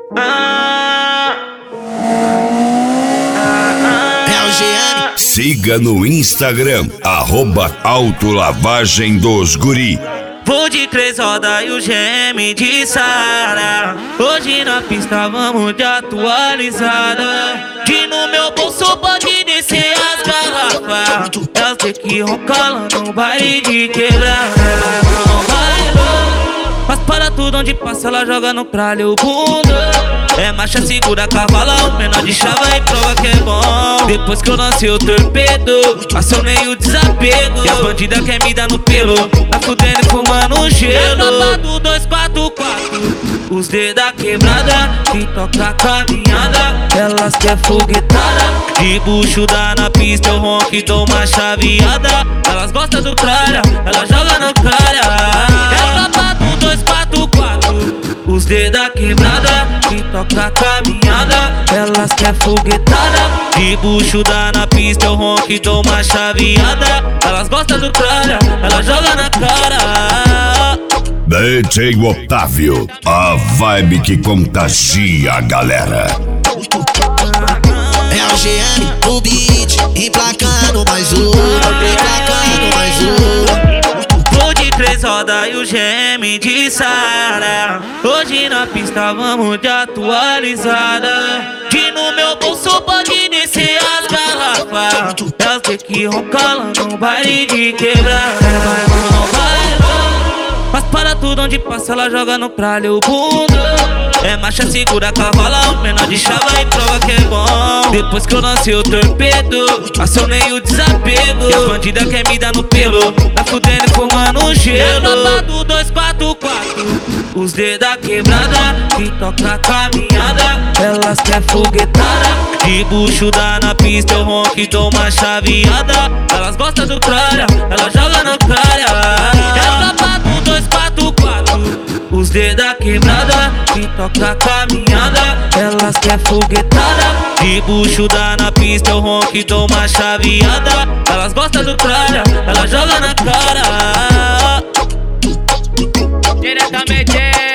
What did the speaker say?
É o GM. Siga no Instagram, @autolavagem dos guri. Vou de 3 rodas e o GM de Sara. Hoje na pista vamos de atualizada. Que no meu bolso pode descer as garrafas. Elas tem que roncar lá no baile de quebrada. Mas para tudo onde passa ela joga no cralho o bunda. É marcha, segura, cavala, o menor de chava e prova que é bom. Depois que eu lancei o torpedo, acionei o desapego. E a bandida quer me dar no pelo, tá fudendo e fumando gelo. É tropa do 244, os dedos da quebrada, que toca a caminhada. Elas quer foguetada, de bucho dá na pista, eu ronco e dou uma chaveada. Elas gostam do cralha, ela joga no cralha. É tropa do 244, os dedos da quebrada, que toca a caminhada. Elas quer foguetada, de bucho dá na pista, eu ronco e dou uma chaveada. Elas gostam do cralha, ela joga na cara. DJ Otávio, a vibe que contagia a galera. É o GM, o beat, emplacando mais um, emplacando mais um. Vou de 3 rodas e o GM de Sara. Hoje na pista vamos de atualizada. Que no meu bolso pode descer as garrafas. Elas tem que roncar lá no baile de quebrada. Mas para tudo onde passa ela joga no cralho o bunda. É marcha, segura, cavala, o menor de chava e prova que é bom. Depois que eu lancei o torpedo, acionei o desapego. E a bandida quer me dar no pelo, tá fudendo e fumando gelo. É tropa do 244, os dedos da quebrada, que toca a caminhada. Elas quer foguetada, de bucho dá na pista, eu ronco e dou uma chaveada. Elas gostam do cralha, ela joga no cralha. É tropa do 244, os dedos da quebrada, que toca a caminhada. Elas quer foguetada, de bucho dá na pista, eu ronco e dou uma chaveada. Elas gostam do cralha, ela joga na cara. Diretamente